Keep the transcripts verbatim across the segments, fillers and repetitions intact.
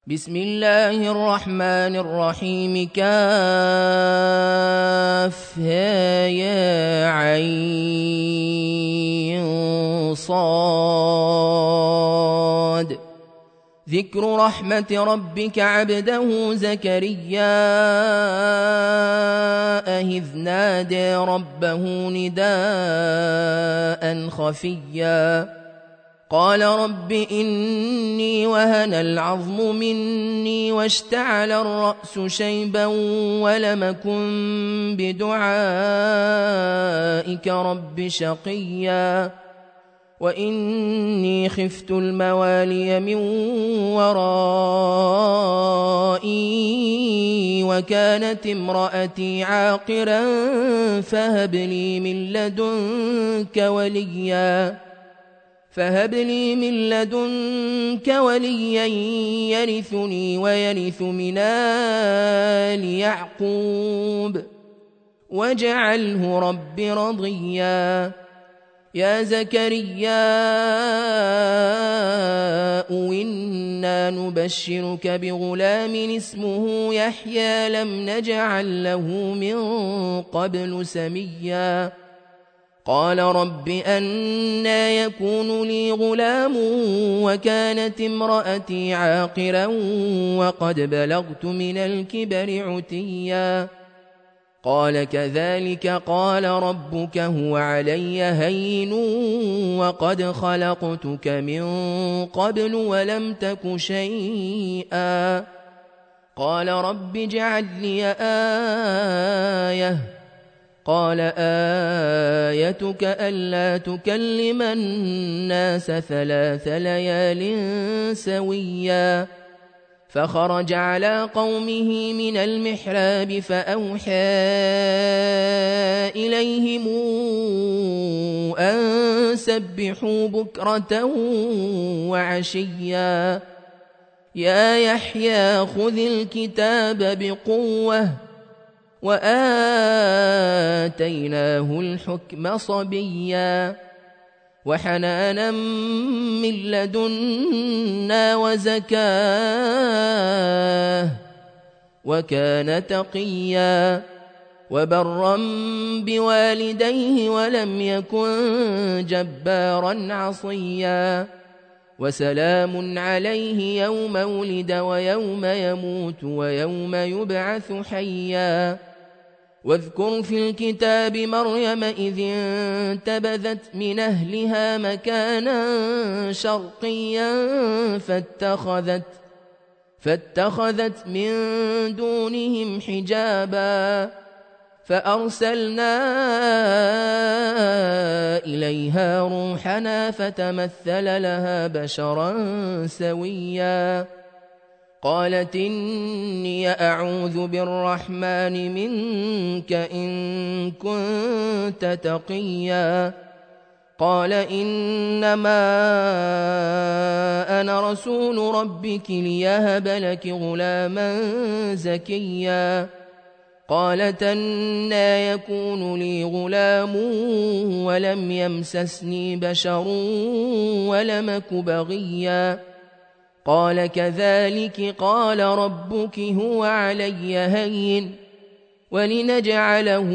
بسم الله الرحمن الرحيم. كافها يا عين صاد. ذكر رحمة ربك عبده زكريا إذ نادى ربه نداء خفيا قال رب إني وهن العظم مني واشتعل الرأس شيبا ولم أكن بدعائك رب شقيا وإني خفت الموالي من ورائي وكانت امرأتي عاقرا فهب لي من لدنك وليا فهب لي من لدنك وليا يرثني ويرث من آل يعقوب واجعله رب رضيا. يا زكريا إنا نبشرك بغلام اسمه يحيى لم نجعل له من قبل سميا قال رب أنى يكون لي غلام وكانت امرأتي عاقرا وقد بلغت من الكبر عتيا قال كذلك قال ربك هو علي هين وقد خلقتك من قبل ولم تك شيئا قال رب اجعل لي آية قال آيتك ألا تكلم الناس ثلاث ليال سويا فخرج على قومه من المحراب فأوحى إليهم أن سبحوا بكرة وعشيا يا يحيى خذ الكتاب بقوة وآتيناه الحكم صبيا وحنانا من لدنا وزكاه وكان تقيا وبرا بوالديه ولم يكن جبارا عصيا وسلام عليه يوم ولد ويوم يموت ويوم يبعث حيا واذكر في الكتاب مريم إذ انتبذت من أهلها مكانا شرقيا فاتخذت, فاتخذت من دونهم حجابا فأرسلنا إليها روحنا فتمثل لها بشرا سويا قالت إني أعوذ بالرحمن منك إن كنت تقيا قال إنما أنا رسول ربك ليهب لك غلاما زكيا قالت أنى يكون لي غلام ولم يمسسني بشر ولم أك بغيا قال كذلك قال ربك هو علي هين ولنجعله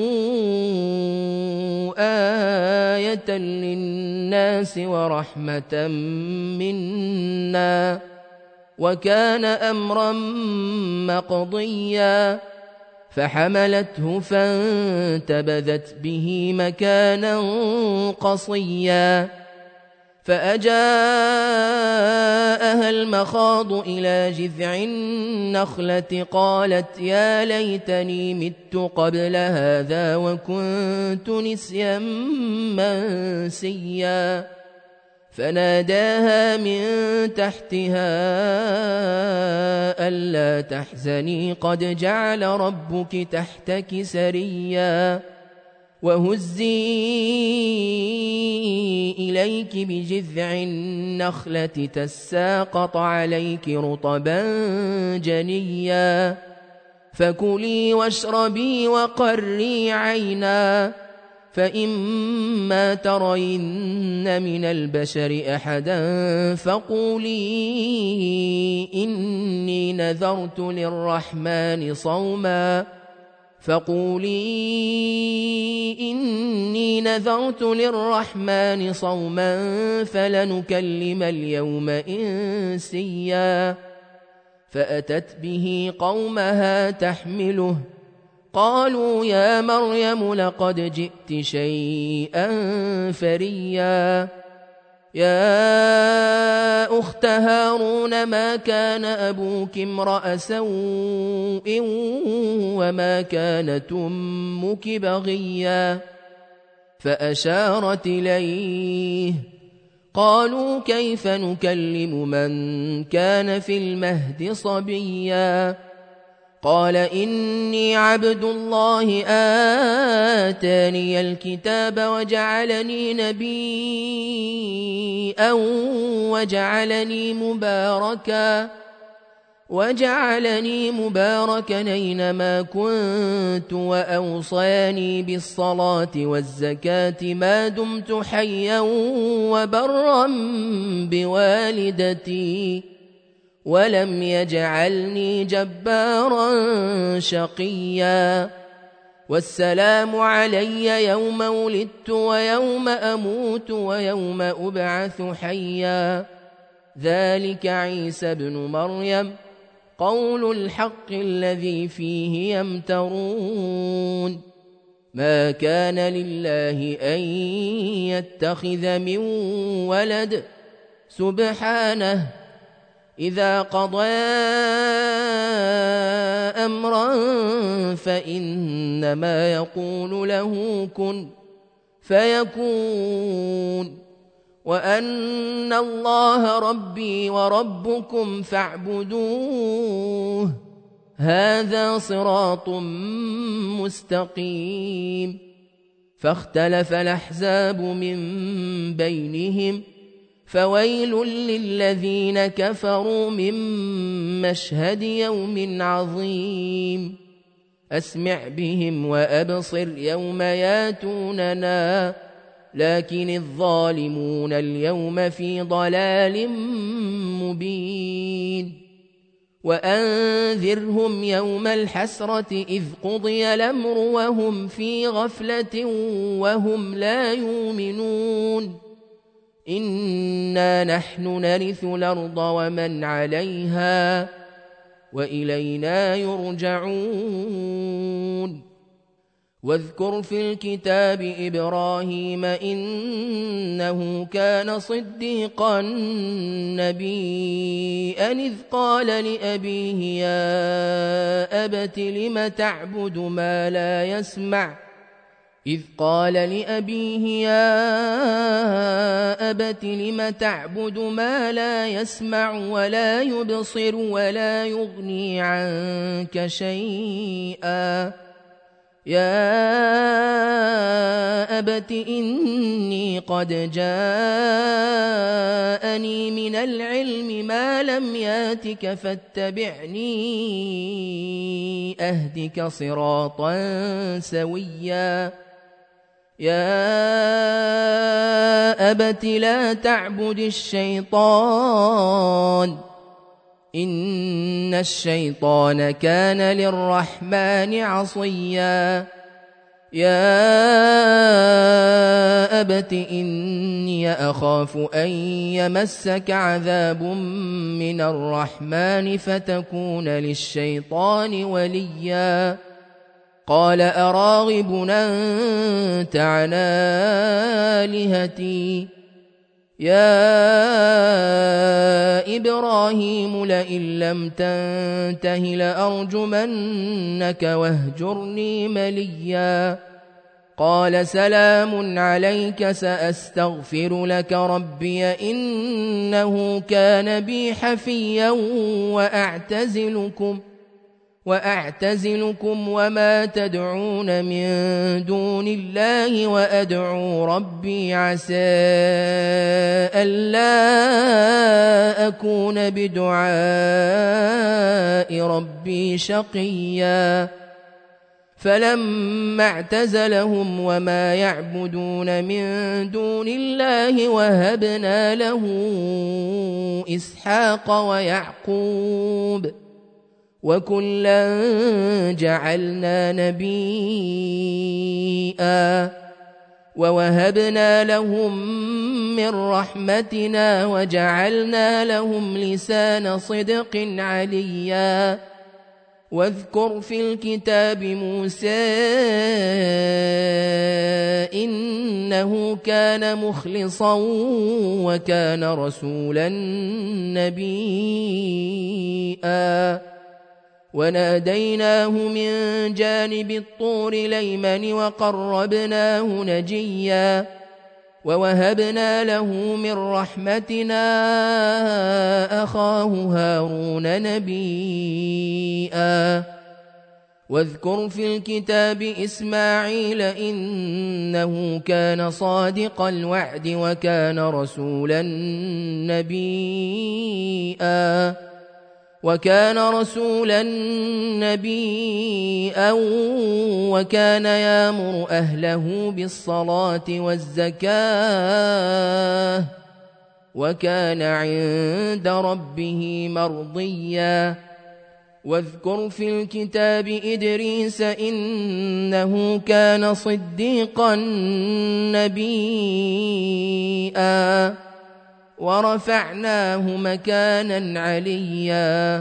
آية للناس ورحمة منا وكان أمرا مقضيا فحملته فانتبذت به مكانا قصيا فأجاءها المخاض إلى جذع النخلة قالت يا ليتني مت قبل هذا وكنت نسيا منسيا فناداها من تحتها ألا تحزني قد جعل ربك تحتك سريا وهزي إليك بجذع النخلة تساقط عليك رطبا جنيا فكلي واشربي وقري عينا فإما ترين من البشر أحدا فقولي إني نذرت للرحمن صوما فقولي إني نذرت للرحمن صوما فلنكلم اليوم إنسيا فأتت به قومها تحمله قالوا يا مريم لقد جئت شيئا فريا يا أخت هارون ما كان أبوك امرأ سوء وما كانت أمك بغيا فأشارت إليه قالوا كيف نكلم من كان في المهد صبيا قال إني عبد الله آتاني الكتاب وجعلني نبيا وجعلني مباركا وجعلني مباركا أينما كنت وأوصاني بالصلاة والزكاة ما دمت حيا وبرا بوالدتي ولم يجعلني جبارا شقيا والسلام علي يوم ولدت ويوم أموت ويوم أبعث حيا ذلك عيسى ابن مريم قول الحق الذي فيه يمترون ما كان لله أن يتخذ من ولد سبحانه إذا قضى أمرا فإنما يقول له كن فيكون وأن الله ربي وربكم فاعبدوه هذا صراط مستقيم فاختلف الأحزاب من بينهم فويل للذين كفروا من مشهد يوم عظيم أسمع بهم وأبصر يوم ياتوننا لكن الظالمون اليوم في ضلال مبين وأنذرهم يوم الحسرة إذ قضي الأمر وهم في غفلة وهم لا يؤمنون إنا نحن نرث الأرض ومن عليها وإلينا يرجعون واذكر في الكتاب إبراهيم إنه كان صديقا نبيا إذ قال لأبيه يا أبت لم تعبد ما لا يسمع إذ قال لأبيه يا أبت لم تعبد ما لا يسمع ولا يبصر ولا يغني عنك شيئا يا أبت إني قد جاءني من العلم ما لم ياتك فاتبعني أهدك صراطا سويا يا أبت لا تعبد الشيطان إن الشيطان كان للرحمن عصيا يا أبت إني أخاف أن يمسك عذاب من الرحمن فتكون للشيطان وليا قال أراغب أنت عن آلهتي يا إبراهيم لئن لم تنته لأرجمنك واهجرني مليا قال سلام عليك سأستغفر لك ربي إنه كان بي حفيا وأعتزلكم وأعتزلكم وما تدعون من دون الله وأدعو ربي عسى ألا أكون بدعاء ربي شقيا فلما اعتزلهم وما يعبدون من دون الله وهبنا له إسحاق ويعقوب وكلا جعلنا نبيا ووهبنا لهم من رحمتنا وجعلنا لهم لسان صدق عليا واذكر في الكتاب موسى إنه كان مخلصا وكان رسولا نبيا وناديناه من جانب الطور الأيمن وقربناه نجيا ووهبنا له من رحمتنا أخاه هارون نبيا واذكر في الكتاب إسماعيل إنه كان صادق الوعد وكان رسولا نبيا وكان رسولا نبيا وكان يأمر أهله بالصلاة والزكاة وكان عند ربه مرضيا واذكر في الكتاب إدريس إنه كان صديقا نبيا ورفعناه مكانا عليا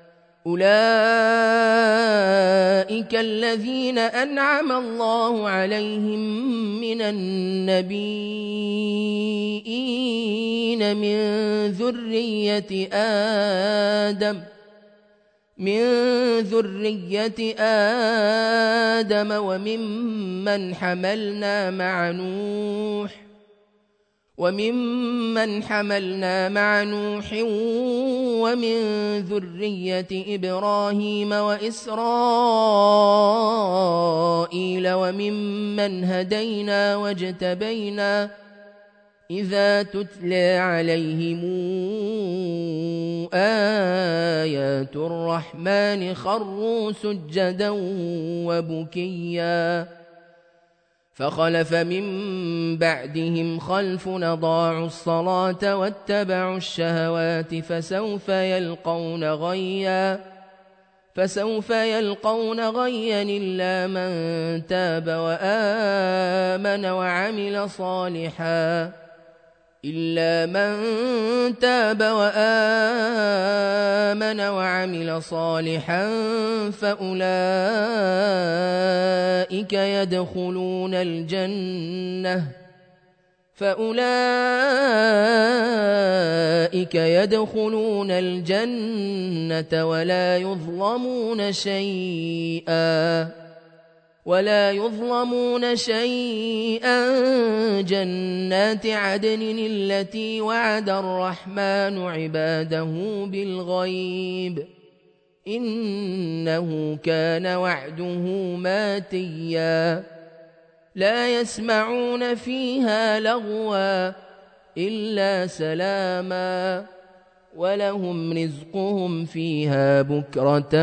أولئك الذين أنعم الله عليهم من النبيين من ذرية آدم من ذرية آدم وممن حملنا مع نوح وممن حملنا مع نوح ومن ذرية إبراهيم وإسرائيل وممن هدينا واجتبينا إذا تتلى عليهم آيات الرحمن خروا سجدا وبكيا فخلف من بعدهم خلف أضاعوا الصلاة واتبعوا الشهوات فسوف يلقون غيا فسوف يلقون غيا إلا من تاب وآمن وعمل صالحا إلا من تاب وآمن وعمل صالحا فأولئك يدخلون الجنة فأولئك يدخلون الجنة ولا يظلمون شيئا ولا يظلمون شيئا جنات عدن التي وعد الرحمن عباده بالغيب إنه كان وعده ماتيا لا يسمعون فيها لغوا إلا سلاما ولهم رزقهم فيها بكرة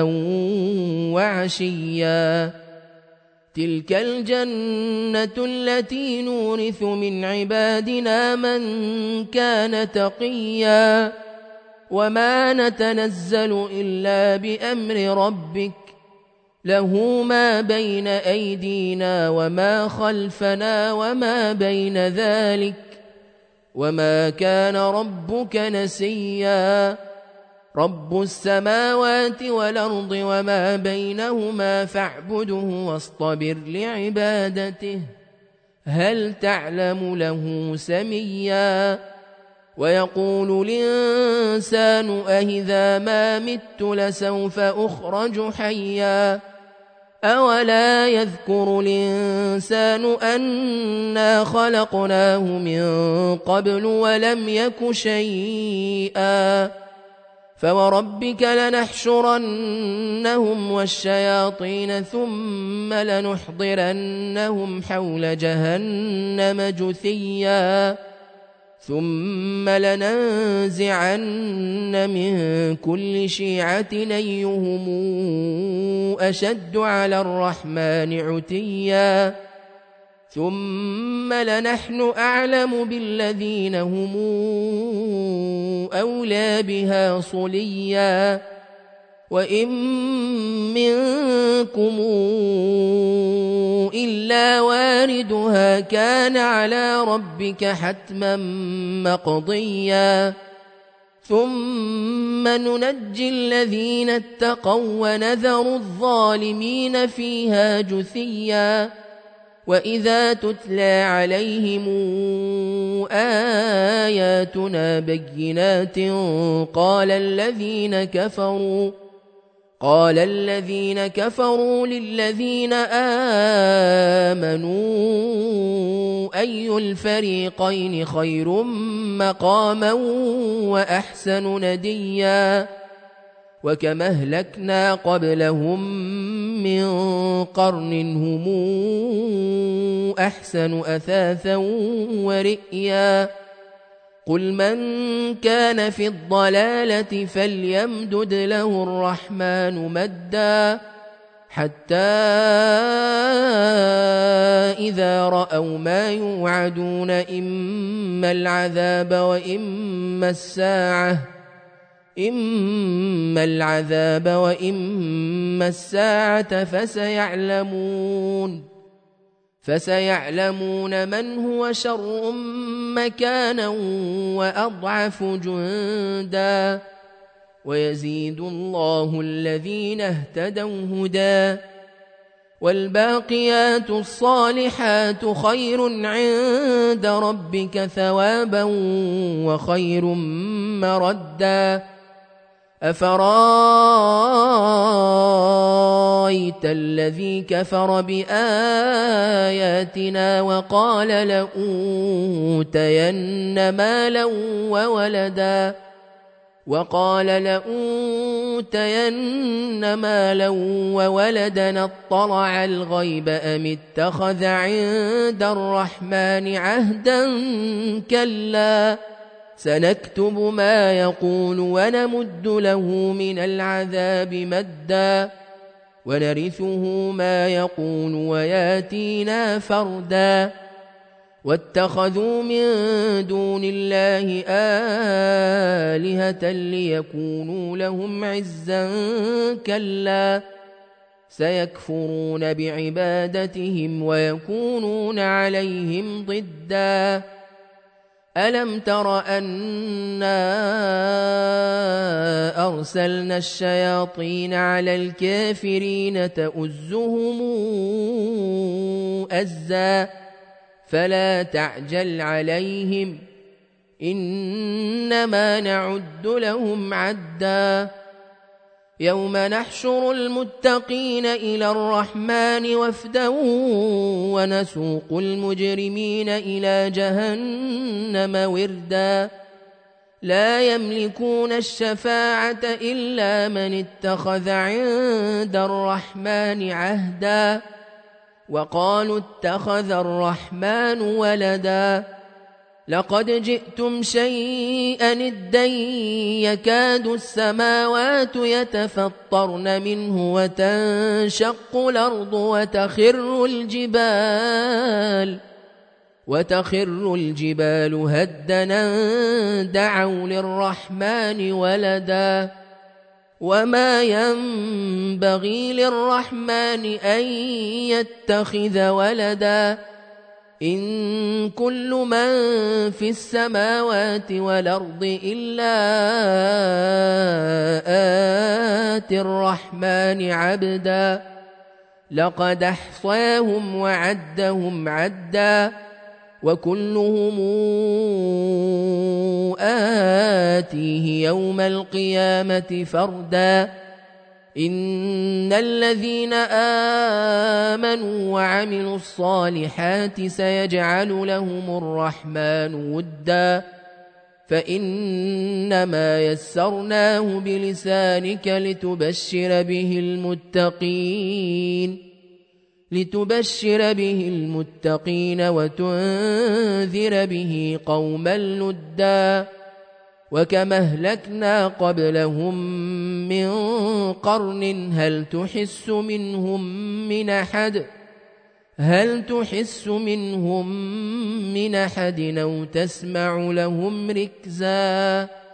وعشيا تلك الجنة التي نورث من عبادنا من كان تقيا وما نتنزل إلا بأمر ربك له ما بين أيدينا وما خلفنا وما بين ذلك وما كان ربك نسيا رب السماوات والأرض وما بينهما فاعبده واصطبر لعبادته هل تعلم له سميا ويقول الإنسان أهذا ما مت لسوف أخرج حيا أولا يذكر الإنسان أنا خلقناه من قبل ولم يك شيئا فوربك لنحشرنهم والشياطين ثم لنحضرنهم حول جهنم جثيا ثم لننزعن من كل شيعة أيهم أشد على الرحمن عتيا ثم لنحن أعلم بالذين هم أولى بها صليا وإن منكم إلا واردها كان على ربك حتما مقضيا ثم ننجي الذين اتقوا ونذر الظالمين فيها جثيا وإذا تتلى عليهم آياتنا بينات قال الذين كفروا قال الذين كفروا للذين آمنوا أي الفريقين خير مقاما وأحسن نديا وكما أهلكنا قبلهم من قرن هم أحسن أثاثا ورئيا قل من كان في الضلالة فليمدد له الرحمن مدا حتى إذا رأوا ما يوعدون إما العذاب وإما الساعة إما العذاب وإما الساعة فسيعلمون فسيعلمون من هو شر مكانا وأضعف جندا ويزيد الله الذين اهتدوا هدى والباقيات الصالحات خير عند ربك ثوابا وخير مردا أفرأيت الذي كفر بآياتنا وقال لأوتين مالا وولدا وقال لأوتين مالا وولدا اطلع الغيب أم اتخذ عند الرحمن عهدا كلا سنكتب ما يقول ونمد له من العذاب مدا ونرثه ما يقول وياتينا فردا واتخذوا من دون الله آلهة ليكونوا لهم عزا كلا سيكفرون بعبادتهم ويكونون عليهم ضدا ألم تر أنا أرسلنا الشياطين على الكافرين تؤزهم أزا فلا تعجل عليهم إنما نعد لهم عدا يوم نحشر المتقين إلى الرحمن وفدا ونسوق المجرمين إلى جهنم وردا لا يملكون الشفاعة إلا من اتخذ عند الرحمن عهدا وقالوا اتخذ الرحمن ولدا لقد جئتم شيئا إدا يكاد السماوات يتفطرن منه وتنشق الأرض وتخر الجبال وتخر الجبال هدنا دعوا للرحمن ولدا وما ينبغي للرحمن أن يتخذ ولدا إن كل من في السماوات والأرض إلا آتي الرحمن عبدا لقد أحصاهم وعدهم عدا وكلهم آتيه يوم القيامة فردا إن الذين آمنوا وعملوا الصالحات سيجعل لهم الرحمن ودا فإنما يسرناه بلسانك لتبشر به المتقين لتبشر به المتقين وتنذر به قوما لدا وكما أهلكنا قبلهم من قرن هل تحس منهم من أحد هل تحس منهم من أحد أو تسمع لهم ركزا